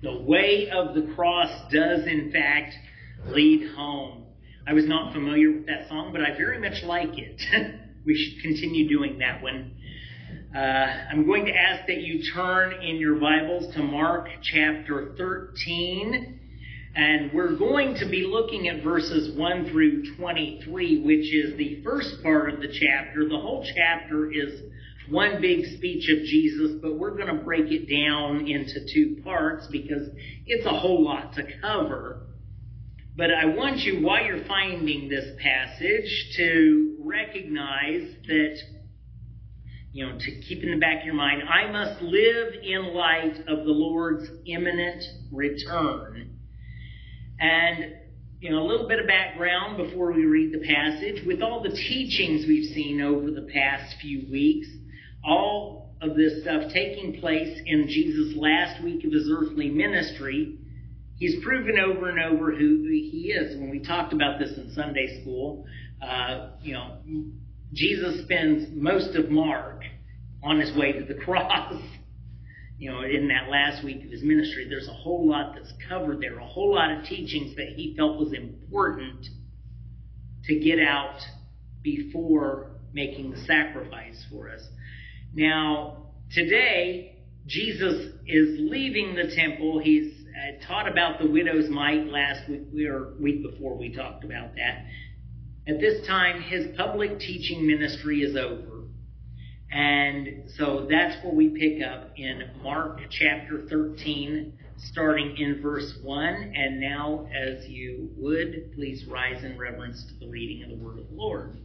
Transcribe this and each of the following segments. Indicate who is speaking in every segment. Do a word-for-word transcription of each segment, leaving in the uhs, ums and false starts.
Speaker 1: The way of the cross does, in fact, lead home. I was not familiar with that song, but I very much like it. We should continue doing that one. Uh, I'm going to ask that you turn in your Bibles to Mark chapter thirteen. And we're going to be looking at verses one through twenty-three, which is the first part of the chapter. The whole chapter is one big speech of Jesus, but we're going to break it down into two parts because it's a whole lot to cover. But I want you, while you're finding this passage, to recognize that, you know, to keep in the back of your mind, I must live in light of the Lord's imminent return. And, you know, a little bit of background before we read the passage. With all the teachings we've seen over the past few weeks, all of this stuff taking place in Jesus' last week of his earthly ministry, he's proven over and over who he is. When we talked about this in Sunday school, uh, you know, Jesus spends most of Mark on his way to the cross. You know, in that last week of his ministry, there's a whole lot that's covered there, a whole lot of teachings that he felt was important to get out before making the sacrifice for us. Now, today, Jesus is leaving the temple. He's uh, taught about the widow's mite last week, or week before we talked about that. At this time, his public teaching ministry is over. And so that's where we pick up in Mark chapter thirteen, starting in verse one. And now, as you would, please rise in reverence to the reading of the word of the Lord.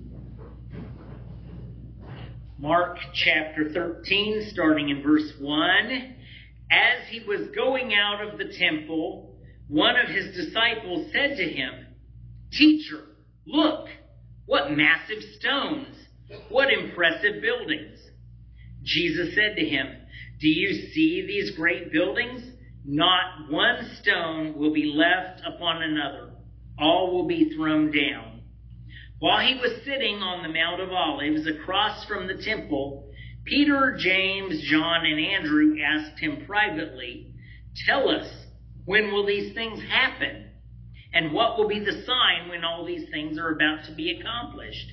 Speaker 1: Mark chapter thirteen, starting in verse one. As he was going out of the temple, one of his disciples said to him, "Teacher, look, what massive stones, what impressive buildings." Jesus said to him, "Do you see these great buildings? Not one stone will be left upon another. All will be thrown down." While he was sitting on the Mount of Olives across from the temple, Peter, James, John, and Andrew asked him privately, "Tell us, when will these things happen? And what will be the sign when all these things are about to be accomplished?"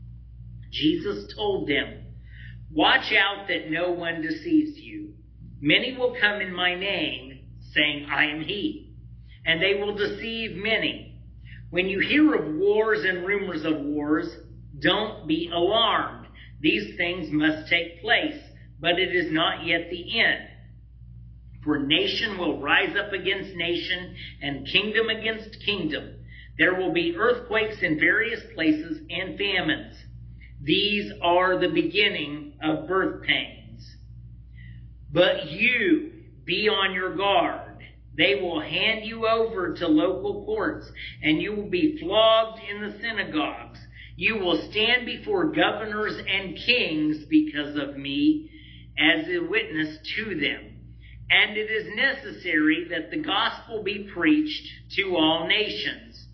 Speaker 1: Jesus told them, "Watch out that no one deceives you. Many will come in my name, saying, 'I am he,' and they will deceive many. When you hear of wars and rumors of wars, don't be alarmed. These things must take place, but it is not yet the end. For nation will rise up against nation, and kingdom against kingdom. There will be earthquakes in various places and famines. These are the beginning of birth pains. But you, be on your guard. They will hand you over to local courts, and you will be flogged in the synagogues. You will stand before governors and kings because of me as a witness to them. And it is necessary that the gospel be preached to all nations.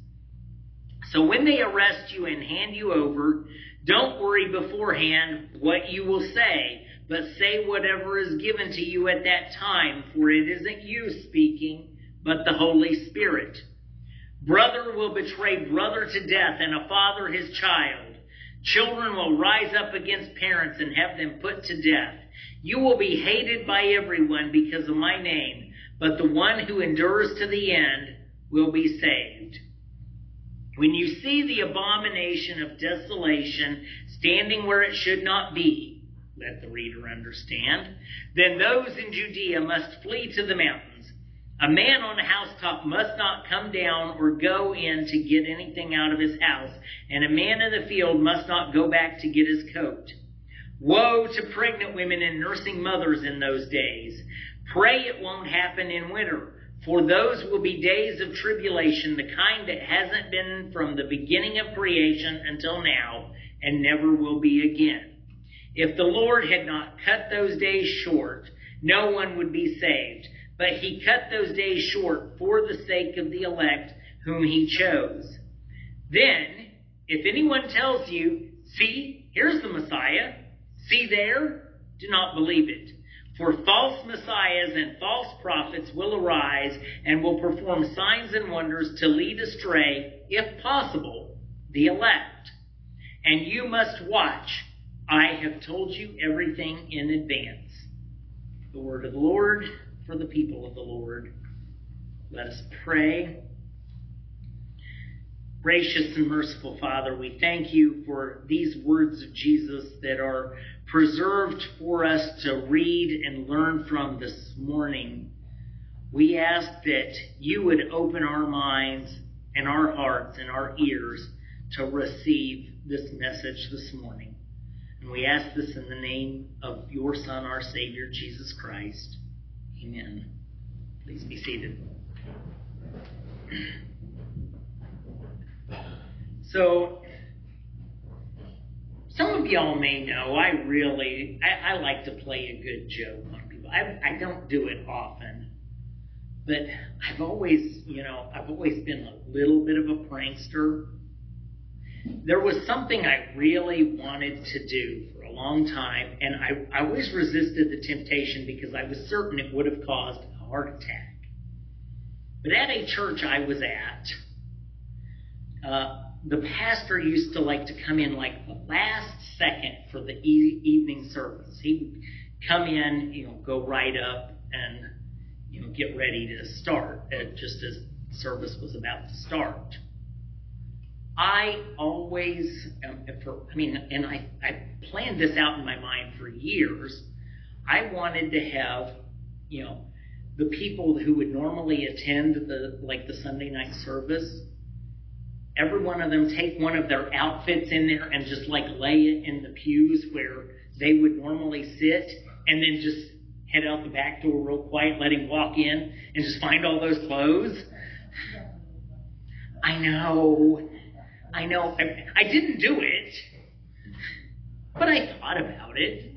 Speaker 1: So when they arrest you and hand you over, don't worry beforehand what you will say, but say whatever is given to you at that time, for it isn't you speaking, but the Holy Spirit. Brother will betray brother to death, and a father his child. Children will rise up against parents and have them put to death. You will be hated by everyone because of my name, but the one who endures to the end will be saved. When you see the abomination of desolation standing where it should not be, let the reader understand, then those in Judea must flee to the mountains. A man on a housetop must not come down or go in to get anything out of his house, and a man in the field must not go back to get his coat. Woe to pregnant women and nursing mothers in those days. Pray it won't happen in winter, for those will be days of tribulation, the kind that hasn't been from the beginning of creation until now, and never will be again. If the Lord had not cut those days short, no one would be saved. But he cut those days short for the sake of the elect whom he chose. Then, if anyone tells you, 'See, here's the Messiah,' 'See there,' do not believe it. For false messiahs and false prophets will arise and will perform signs and wonders to lead astray, if possible, the elect. And you must watch. I have told you everything in advance. The word of the Lord for the people of the Lord. Let us pray. Gracious and merciful Father, we thank you for these words of Jesus that are preserved for us to read and learn from this morning. We ask that you would open our minds and our hearts and our ears to receive this message this morning. And we ask this in the name of your Son, our Savior, Jesus Christ. Amen. Please be seated. So, some of y'all may know I really, I, I like to play a good joke on people. I, I don't do it often, but I've always, you know, I've always been a little bit of a prankster. There was something I really wanted to do for a long time, and I, I always resisted the temptation because I was certain it would have caused a heart attack. But at a church I was at, uh, the pastor used to like to come in like the last second for the e- evening service. He would come in, you know, go right up and, you know, get ready to start, uh, just as service was about to start. I always, um, for, I mean, and I, I planned this out in my mind for years. I wanted to have, you know, the people who would normally attend the, like the Sunday night service, every one of them take one of their outfits in there and just like lay it in the pews where they would normally sit, and then just head out the back door real quiet, let him walk in and just find all those clothes. I know, I know, I, I didn't do it, but I thought about it.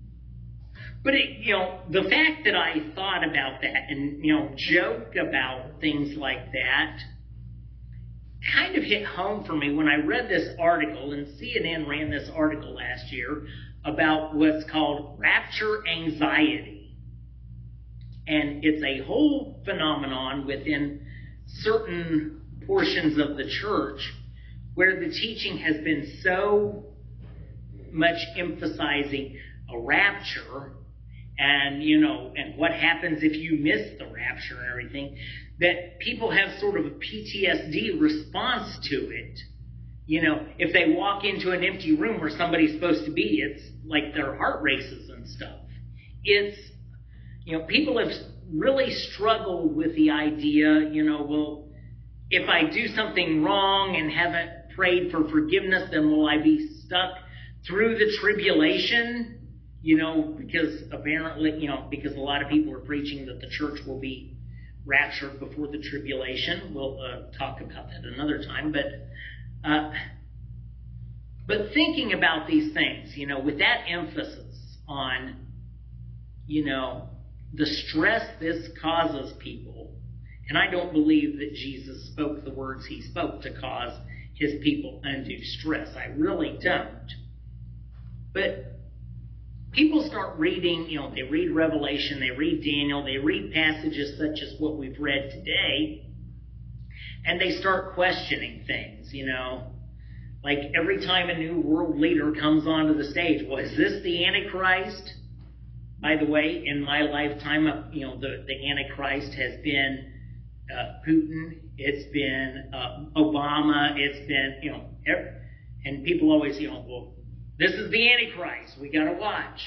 Speaker 1: But it, you know, the fact that I thought about that and, you know, joke about things like that kind of hit home for me when I read this article, and C N N ran this article last year about what's called rapture anxiety. And it's a whole phenomenon within certain portions of the church where the teaching has been so much emphasizing a rapture and, you know, and what happens if you miss the rapture and everything, that people have sort of a P T S D response to it. You know, if they walk into an empty room where somebody's supposed to be, it's like their heart races and stuff. It's, you know, people have really struggled with the idea, you know, well, if I do something wrong and haven't prayed for forgiveness, then will I be stuck through the tribulation? You know, because apparently, you know, because a lot of people are preaching that the church will be raptured before the tribulation. We'll uh, talk about that another time. But, uh, but thinking about these things, you know, with that emphasis on, you know, the stress this causes people, and I don't believe that Jesus spoke the words he spoke to cause his people undue stress. I really don't. But people start reading, you know, they read Revelation, they read Daniel, they read passages such as what we've read today, and they start questioning things, you know. Like every time a new world leader comes onto the stage, well, is this the Antichrist? By the way, in my lifetime, you know, the, the Antichrist has been uh, Putin, it's been uh, Obama, it's been, you know, every, and people always, you know, well, this is the Antichrist. We got to watch.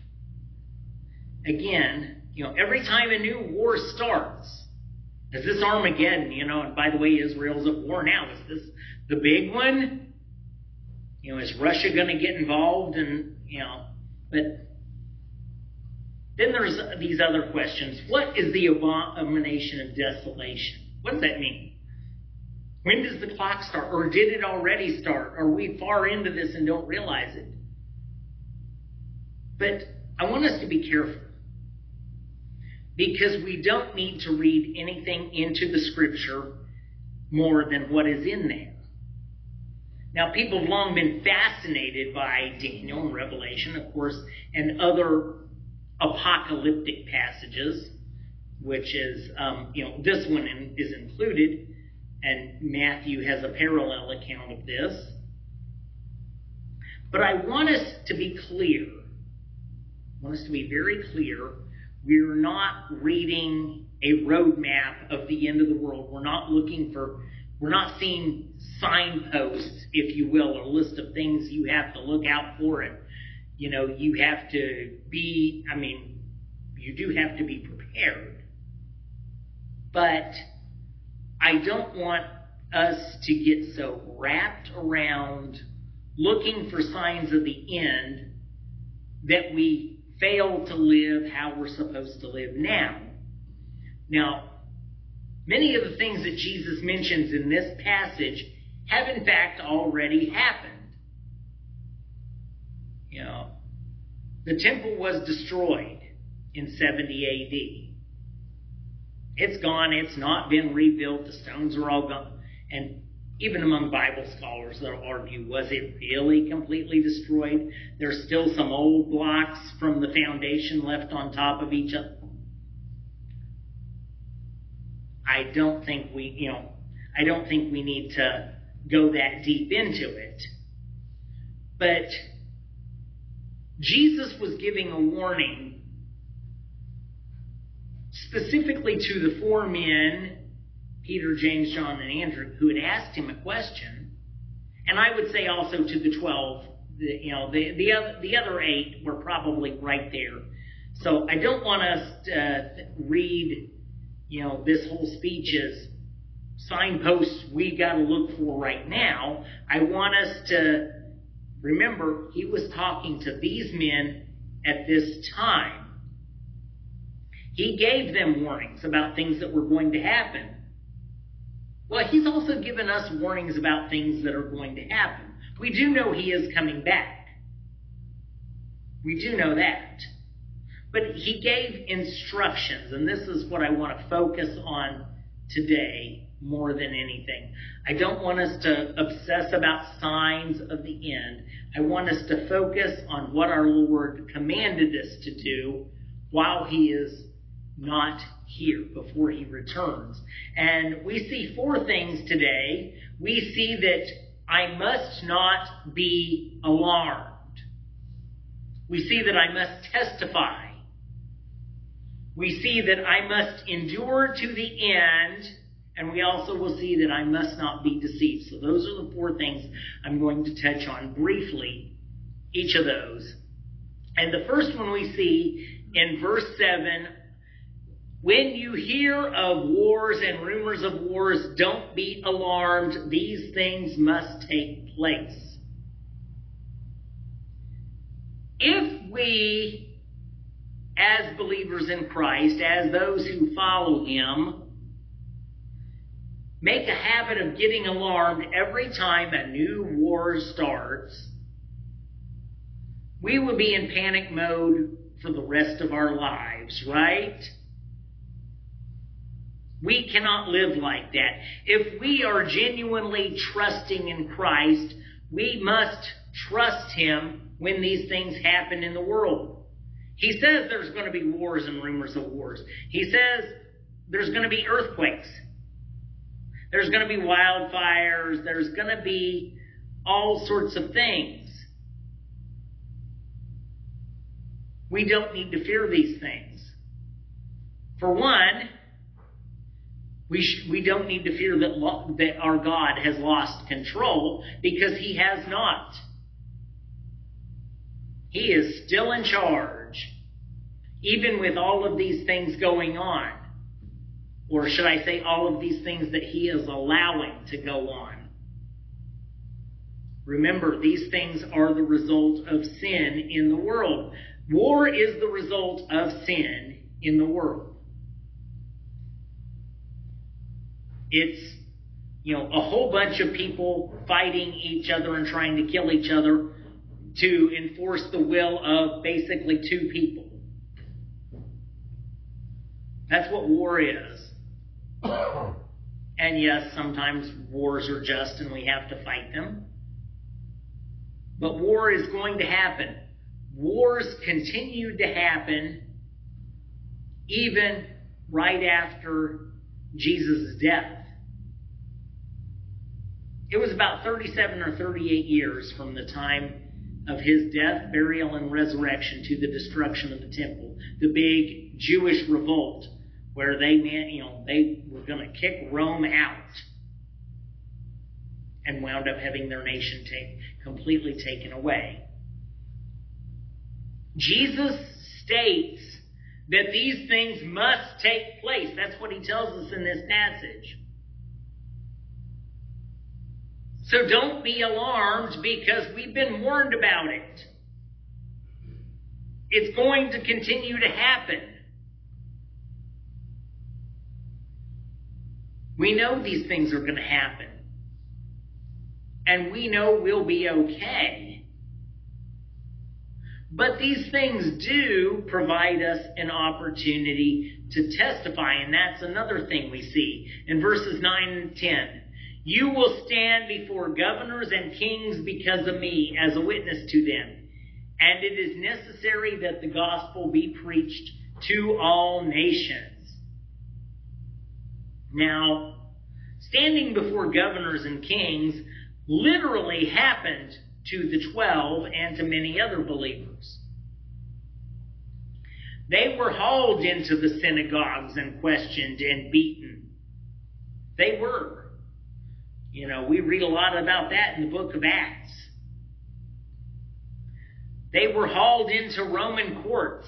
Speaker 1: Again, you know, every time a new war starts, is this Armageddon? You know, and by the way, Israel's at war now. Is this the big one? You know, is Russia going to get involved? And, you know, but then there's these other questions. What is the abomination of desolation? What does that mean? When does the clock start? Or did it already start? Are we far into this and don't realize it? But I want us to be careful, because we don't need to read anything into the Scripture more than what is in there. Now, people have long been fascinated by Daniel and Revelation, of course, and other apocalyptic passages, which is, um, you know, this one in, is included, and Matthew has a parallel account of this. But I want us to be clear. I want us to be very clear. We're not reading a roadmap of the end of the world. We're not looking for, we're not seeing signposts, if you will, or a list of things you have to look out for. It. You know, you have to be, I mean, you do have to be prepared. But I don't want us to get so wrapped around looking for signs of the end that we fail to live how we're supposed to live now. Now, many of the things that Jesus mentions in this passage have in fact already happened. You know, the temple was destroyed in seventy A D. It's gone. It's not been rebuilt. The stones are all gone. And even among Bible scholars, they'll argue, was it really completely destroyed? There's still some old blocks from the foundation left on top of each other. I don't think we, you know, I don't think we need to go that deep into it. But Jesus was giving a warning specifically to the four men, Peter, James, John, and Andrew, who had asked him a question. And I would say also to the twelve, the, you know, the, the, other, the other eight were probably right there. So I don't want us to read, you know, this whole speech as signposts we got to look for right now. I want us to remember he was talking to these men at this time. He gave them warnings about things that were going to happen. Well, he's also given us warnings about things that are going to happen. We do know he is coming back. We do know that. But he gave instructions, and this is what I want to focus on today more than anything. I don't want us to obsess about signs of the end. I want us to focus on what our Lord commanded us to do while he is not here, before he returns. And we see four things today. We see that I must not be alarmed. We see that I must testify. We see that I must endure to the end. And we also will see that I must not be deceived. So those are the four things I'm going to touch on briefly, each of those. And the first one we see in verse seven, when you hear of wars and rumors of wars, don't be alarmed. These things must take place. If we, as believers in Christ, as those who follow him, make a habit of getting alarmed every time a new war starts, we will be in panic mode for the rest of our lives, right? We cannot live like that. If we are genuinely trusting in Christ, we must trust him when these things happen in the world. He says there's going to be wars and rumors of wars. He says there's going to be earthquakes. There's going to be wildfires. There's going to be all sorts of things. We don't need to fear these things. For one, we sh- we don't need to fear that, lo- that our God has lost control, because he has not. He is still in charge, even with all of these things going on. Or should I say all of these things that he is allowing to go on. Remember, these things are the result of sin in the world. War is the result of sin in the world. It's, you know, a whole bunch of people fighting each other and trying to kill each other to enforce the will of basically two people. That's what war is. And yes, sometimes wars are just and we have to fight them. But war is going to happen. Wars continue to happen even right after Jesus' death. It was about thirty-seven or thirty-eight years from the time of his death, burial, and resurrection to the destruction of the temple. The big Jewish revolt where they, you know, they were going to kick Rome out and wound up having their nation take, completely taken away. Jesus states that these things must take place. That's what he tells us in this passage. So don't be alarmed because we've been warned about it. It's going to continue to happen. We know these things are going to happen. And we know we'll be okay. But these things do provide us an opportunity to testify. And that's another thing we see in verses nine and ten. You will stand before governors and kings because of me as a witness to them. And it is necessary that the gospel be preached to all nations. Now, standing before governors and kings literally happened to the twelve and to many other believers. They were hauled into the synagogues and questioned and beaten. They were. You know, we read a lot about that in the book of Acts. They were hauled into Roman courts.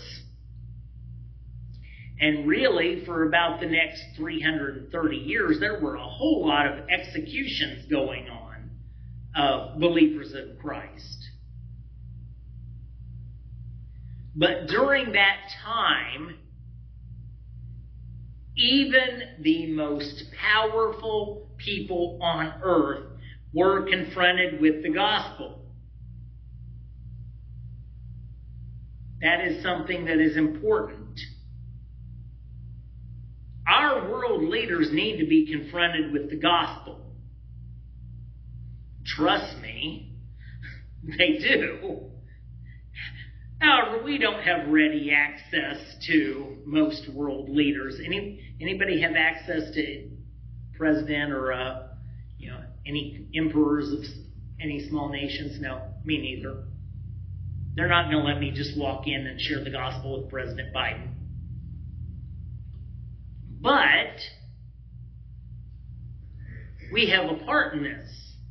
Speaker 1: And really, for about the next three hundred thirty years, there were a whole lot of executions going on of believers of Christ. But during that time, even the most powerful people on earth were confronted with the gospel. That is something that is important. Our world leaders need to be confronted with the gospel. Trust me, they do. However, we don't have ready access to most world leaders. Any anybody have access to president or uh, you know any emperors of any small nations? No, me neither. They're not going to let me just walk in and share the gospel with President Biden. But we have a part in this.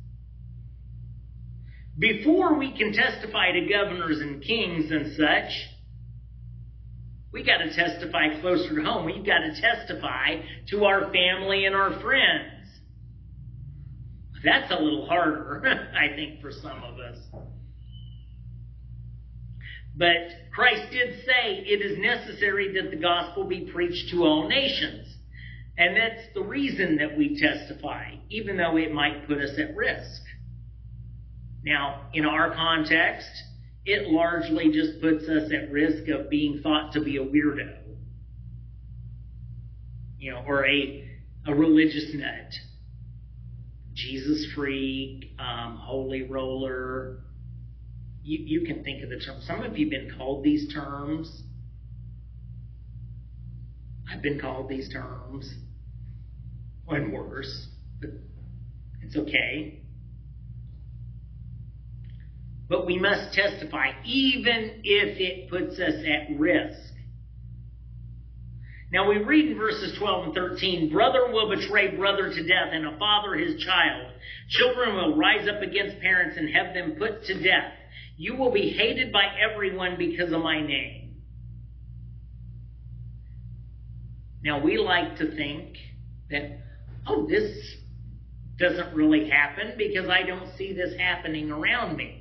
Speaker 1: Before we can testify to governors and kings and such, we got to testify closer to home. We've got to testify to our family and our friends. That's a little harder, I think, for some of us. But Christ did say it is necessary that the gospel be preached to all nations. And that's the reason that we testify, even though it might put us at risk. Now, in our context, it largely just puts us at risk of being thought to be a weirdo. You know, or a, a religious nut. Jesus freak, um, holy roller. You, you can think of the term. Some of you have been called these terms. I've been called these terms. And worse. But it's okay. But we must testify, even if it puts us at risk. Now we read in verses twelve and thirteen, brother will betray brother to death, and a father his child. Children will rise up against parents and have them put to death. You will be hated by everyone because of my name. Now we like to think that, oh, this doesn't really happen because I don't see this happening around me.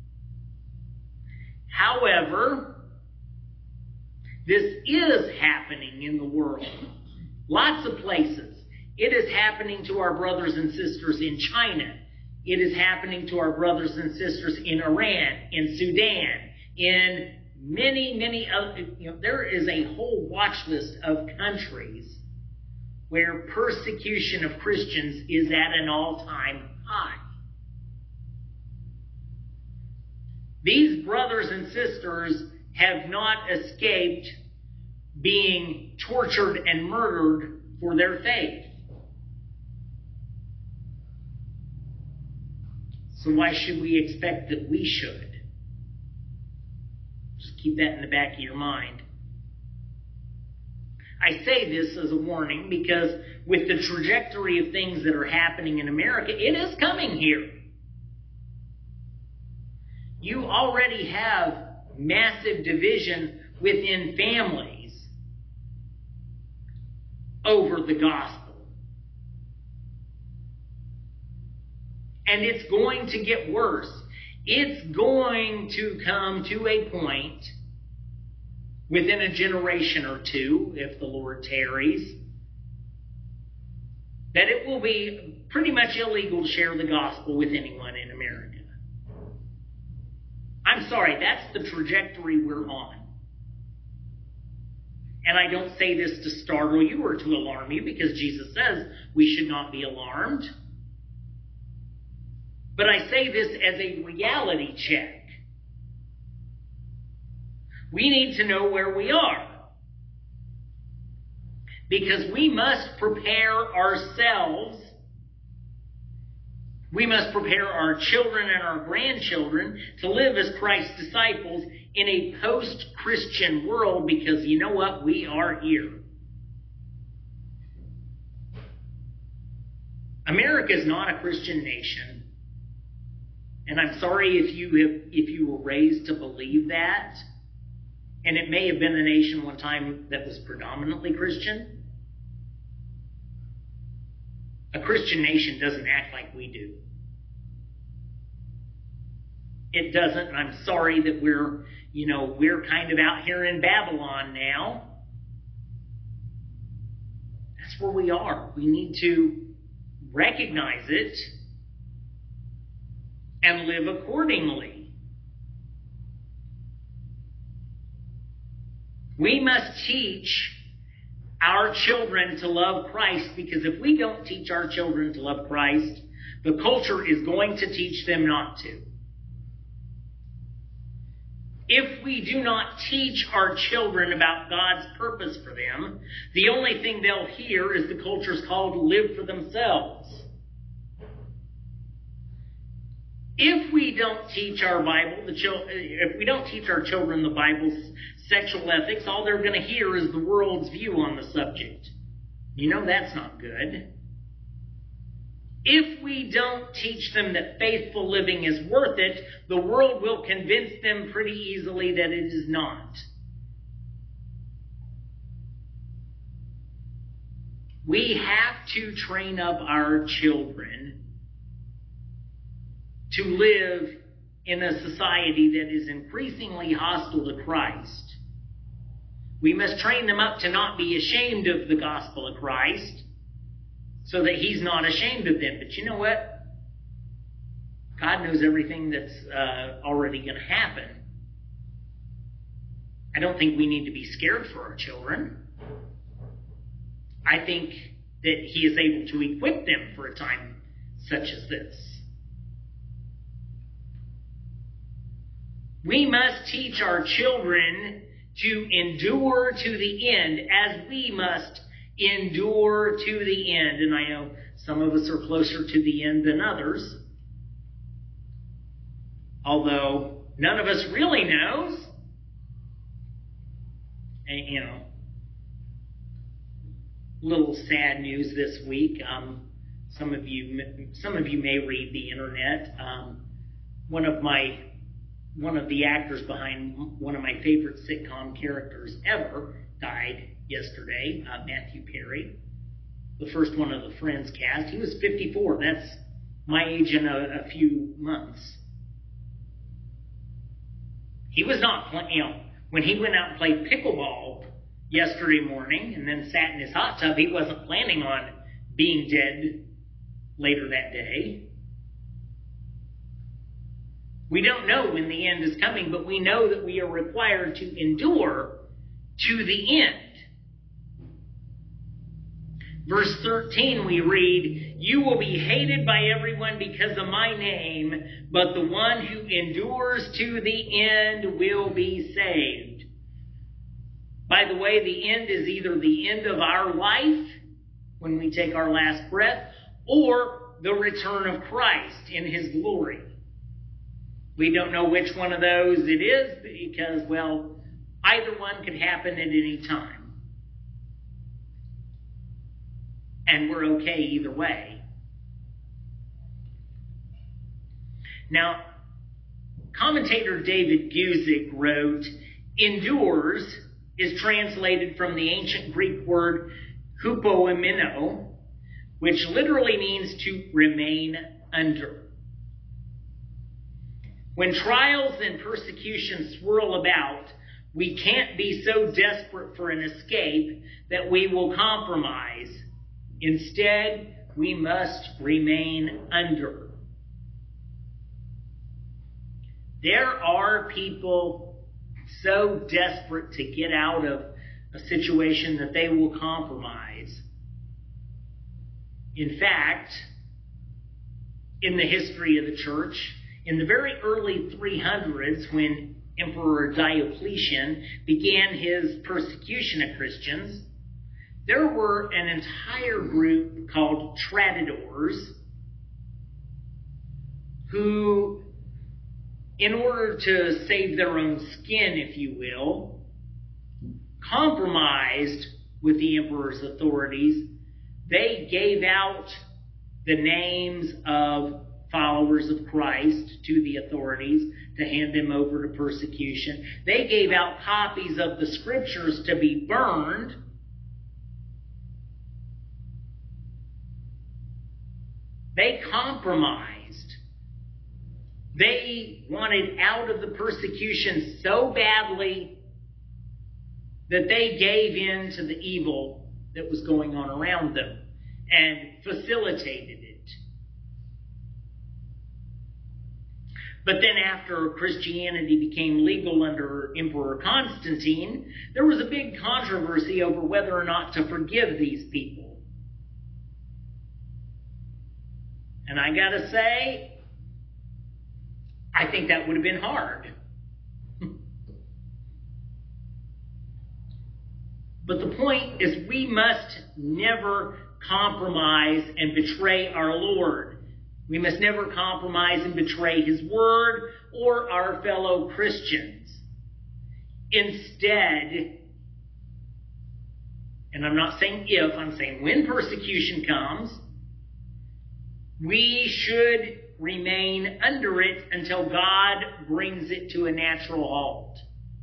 Speaker 1: However, this is happening in the world. Lots of places. It is happening to our brothers and sisters in China. It is happening to our brothers and sisters in Iran, in Sudan, in many, many other, you know, there is a whole watch list of countries where persecution of Christians is at an all-time high. These brothers and sisters have not escaped being tortured and murdered for their faith. So why should we expect that we should? Just keep that in the back of your mind. I say this as a warning because with the trajectory of things that are happening in America, it is coming here. You already have massive division within families over the gospel. And it's going to get worse. It's going to come to a point within a generation or two, if the Lord tarries, that it will be pretty much illegal to share the gospel with anyone in America. I'm sorry, that's the trajectory we're on. And I don't say this to startle you or to alarm you, because Jesus says we should not be alarmed. But I say this as a reality check. We need to know where we are. Because we must prepare ourselves. We must prepare our children and our grandchildren to live as Christ's disciples in a post-Christian world, because you know what? We are here. America is not a Christian nation. And I'm sorry if you have, if you were raised to believe that. And it may have been a nation one time that was predominantly Christian. A Christian nation doesn't act like we do. It doesn't, and I'm sorry that we're, you know, we're kind of out here in Babylon now. That's where we are. We need to recognize it and live accordingly. We must teach our children to love Christ, because if we don't teach our children to love Christ, the culture is going to teach them not to. If we do not teach our children about God's purpose for them, the only thing they'll hear is the culture's call to live for themselves. If we don't teach our Bible, the chil- if we don't teach our children the Bible's sexual ethics, all they're going to hear is the world's view on the subject. You know that's not good. If we don't teach them that faithful living is worth it, the world will convince them pretty easily that it is not. We have to train up our children to live in a society that is increasingly hostile to Christ. We must train them up to not be ashamed of the gospel of Christ, so that He's not ashamed of them. But you know what? God knows everything that's uh, already going to happen. I don't think we need to be scared for our children. I think that He is able to equip them for a time such as this. We must teach our children to endure to the end, as we must endure to the end. And I know some of us are closer to the end than others, although none of us really knows. And, you know, little sad news this week. Um, some of you, some of you may read the internet. Um, one of my One of the actors behind one of my favorite sitcom characters ever died yesterday, uh, Matthew Perry, the first one of the Friends cast. He was fifty-four. That's my age in a, a few months. He was not, you know, when he went out and played pickleball yesterday morning and then sat in his hot tub, he wasn't planning on being dead later that day. We don't know when the end is coming, but we know that we are required to endure to the end. Verse thirteen we read, "You will be hated by everyone because of my name, but the one who endures to the end will be saved." By the way, the end is either the end of our life, when we take our last breath, or the return of Christ in his glory. We don't know which one of those it is because, well, either one could happen at any time. And we're okay either way. Now, commentator David Guzik wrote, endures is translated from the ancient Greek word hupoimeno, which literally means to remain under. When trials and persecution swirl about, we can't be so desperate for an escape that we will compromise. Instead, we must remain under. There are people so desperate to get out of a situation that they will compromise. In fact, in the history of the church, in the very early three hundreds, when Emperor Diocletian began his persecution of Christians, there were an entire group called traditors who, in order to save their own skin, if you will, compromised with the emperor's authorities. They gave out the names of followers of Christ to the authorities to hand them over to persecution. They gave out copies of the scriptures to be burned. They compromised. They wanted out of the persecution so badly that they gave in to the evil that was going on around them and facilitated it. But then after Christianity became legal under Emperor Constantine, there was a big controversy over whether or not to forgive these people. And I gotta say, I think that would have been hard. But the point is, we must never compromise and betray our Lord. We must never compromise and betray his word or our fellow Christians. Instead, and I'm not saying if, I'm saying when persecution comes, we should remain under it until God brings it to a natural halt.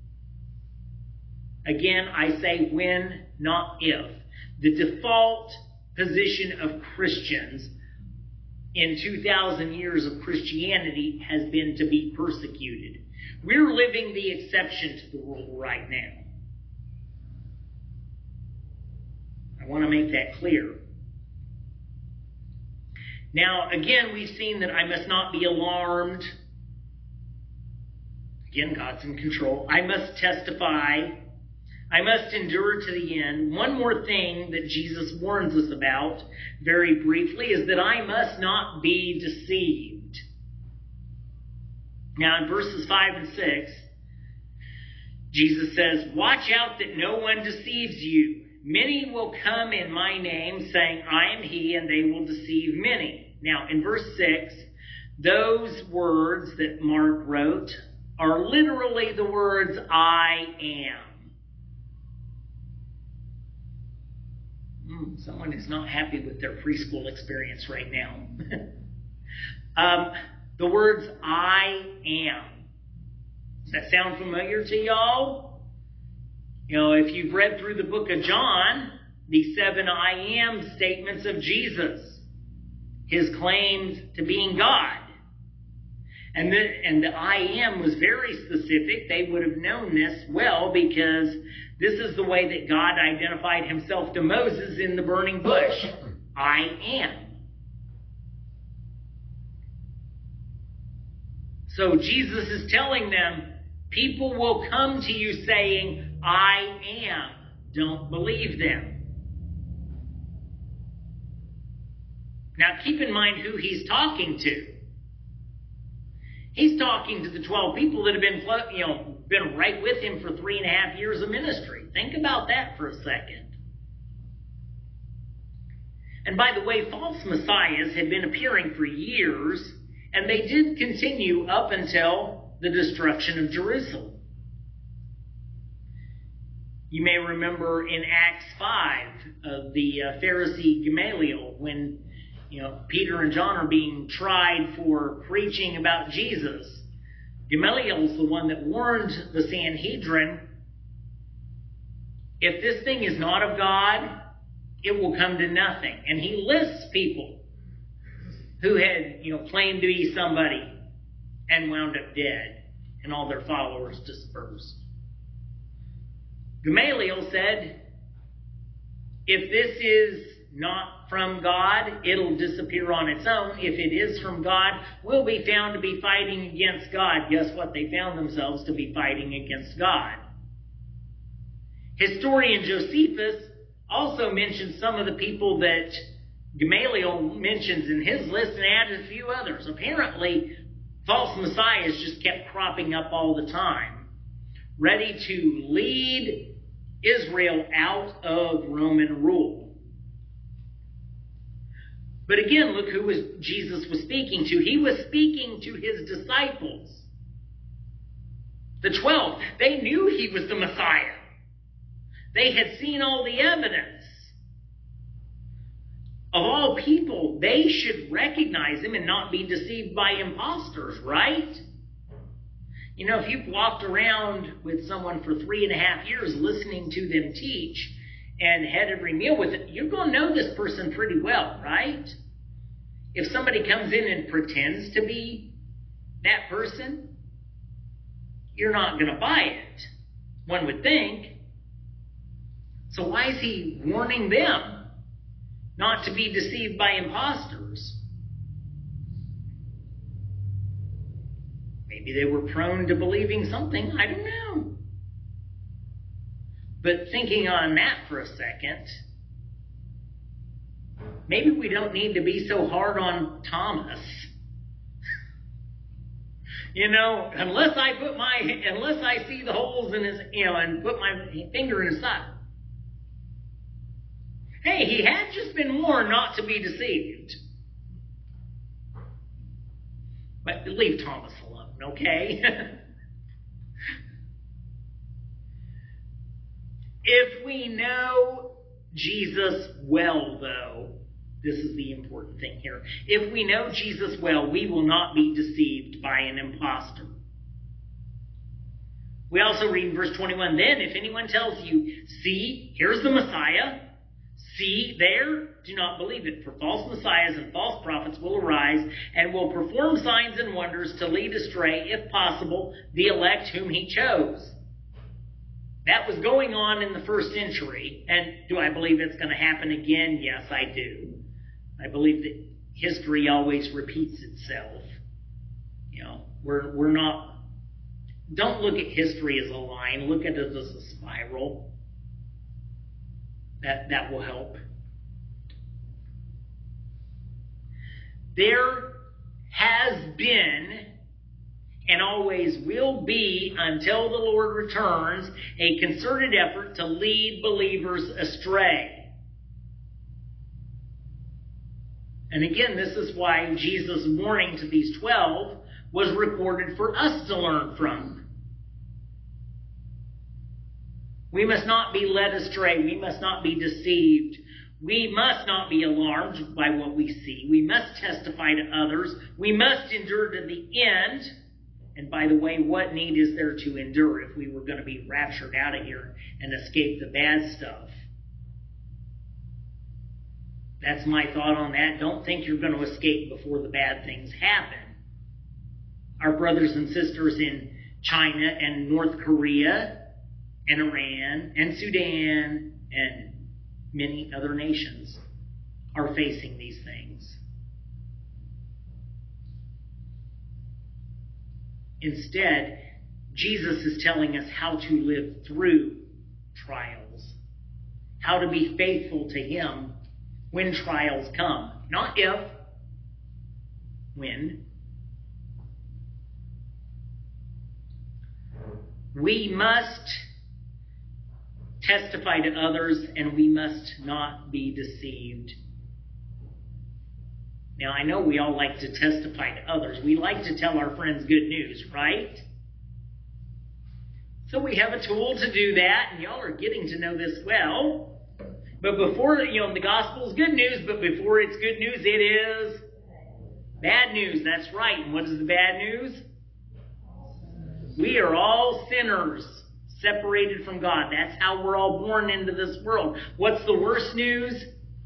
Speaker 1: Again, I say when, not if. The default position of Christians in two thousand years of Christianity has been to be persecuted. We're living the exception to the rule right now. I want to make that clear. Now, again, we've seen that I must not be alarmed. Again, God's in control. I must testify. I must endure to the end. One more thing that Jesus warns us about, very briefly, is that I must not be deceived. Now, in verses five and six, Jesus says, watch out that no one deceives you. Many will come in my name, saying, I am he, and they will deceive many. Now, in verse six, those words that Mark wrote are literally the words, I am. Mm, someone is not happy with their preschool experience right now. um, the words, I am. Does that sound familiar to y'all? You know, if you've read through the book of John, the seven I am statements of Jesus, his claims to being God. And the, and the I am was very specific. They would have known this well because this is the way that God identified himself to Moses in the burning bush. I am. So Jesus is telling them, people will come to you saying, I am. Don't believe them. Now keep in mind who he's talking to. He's talking to the twelve people that have been, you know, been right with him for three and a half years of ministry. Think about that for a second. And by the way, false messiahs had been appearing for years, and they did continue up until the destruction of Jerusalem. You may remember in Acts five of the uh, Pharisee Gamaliel, when you know Peter and John are being tried for preaching about Jesus. Gamaliel's the one that warned the Sanhedrin, if this thing is not of God, it will come to nothing. And he lists people who had, you know, claimed to be somebody and wound up dead, and all their followers dispersed. Gamaliel said, if this is not from God, it'll disappear on its own. If it is from God, we'll be found to be fighting against God. Guess what? They found themselves to be fighting against God. Historian Josephus also mentions some of the people that Gamaliel mentions in his list and added a few others. Apparently, false messiahs just kept cropping up all the time, ready to lead Israel out of Roman rule. But again, look who was Jesus was speaking to. He was speaking to his disciples. The twelve. They knew he was the Messiah. They had seen all the evidence. Of all people, they should recognize him and not be deceived by imposters, right? You know, if you've walked around with someone for three and a half years listening to them teach and had every meal with it, you're going to know this person pretty well, right? If somebody comes in and pretends to be that person, you're not going to buy it, one would think. So why is he warning them not to be deceived by imposters? Maybe they were prone to believing something. I don't know. But thinking on that for a second, maybe we don't need to be so hard on Thomas. You know, unless I put my, unless I see the holes in his, you know, and put my finger in his side. Hey, he had just been warned not to be deceived. But leave Thomas alone, okay? If we know Jesus well, though, this is the important thing here. If we know Jesus well, we will not be deceived by an impostor. We also read in verse twenty-one, then if anyone tells you, see, here's the Messiah, see there, do not believe it. For false messiahs and false prophets will arise and will perform signs and wonders to lead astray, if possible, the elect whom he chose. That was going on in the first century. And do I believe it's going to happen again? Yes, I do. I believe that history always repeats itself. You know, we're we're not, don't look at history as a line. Look at it as a spiral. That, that will help. There has been and always will be, until the Lord returns, a concerted effort to lead believers astray. And again, this is why Jesus' warning to these twelve was recorded for us to learn from. We must not be led astray. We must not be deceived. We must not be alarmed by what we see. We must testify to others. We must endure to the end. And by the way, what need is there to endure if we were going to be raptured out of here and escape the bad stuff? That's my thought on that. Don't think you're going to escape before the bad things happen. Our brothers and sisters in China and North Korea and Iran and Sudan and many other nations are facing these things. Instead, Jesus is telling us how to live through trials, how to be faithful to Him when trials come. Not if, when. We must testify to others, and we must not be deceived. Now, I know we all like to testify to others. We like to tell our friends good news, right? So we have a tool to do that, and y'all are getting to know this well. But before, you know, the gospel is good news, but before it's good news, it is bad news. That's right. And what is the bad news? We are all sinners, separated from God. That's how we're all born into this world. What's the worst news?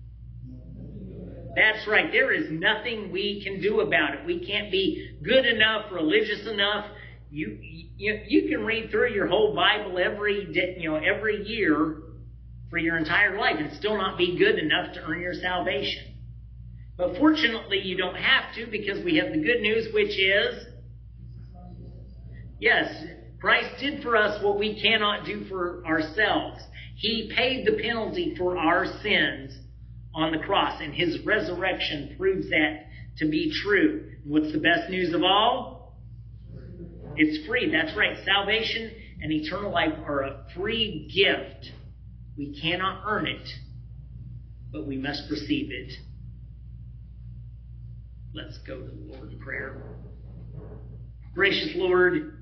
Speaker 1: That's right. There is nothing we can do about it. We can't be good enough, religious enough. You, you, you can read through your whole Bible every day, you know, every year for your entire life and still not be good enough to earn your salvation. But fortunately, you don't have to, because we have the good news, which is, yes, Christ did for us what we cannot do for ourselves. He paid the penalty for our sins on the cross, and His resurrection proves that to be true. What's the best news of all? It's free. That's right. Salvation and eternal life are a free gift. We cannot earn it, but we must receive it. Let's go to the Lord in prayer. Gracious Lord,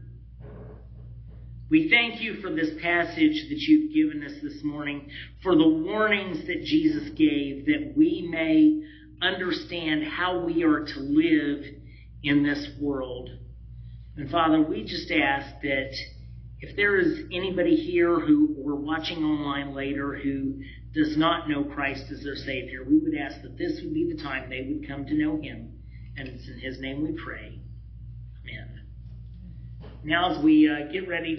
Speaker 1: we thank you for this passage that you've given us this morning, for the warnings that Jesus gave, that we may understand how we are to live in this world. And Father, we just ask that if there is anybody here who we're watching online later who does not know Christ as their Savior, we would ask that this would be the time they would come to know Him. And it's in His name we pray. Amen. Now as we uh, get ready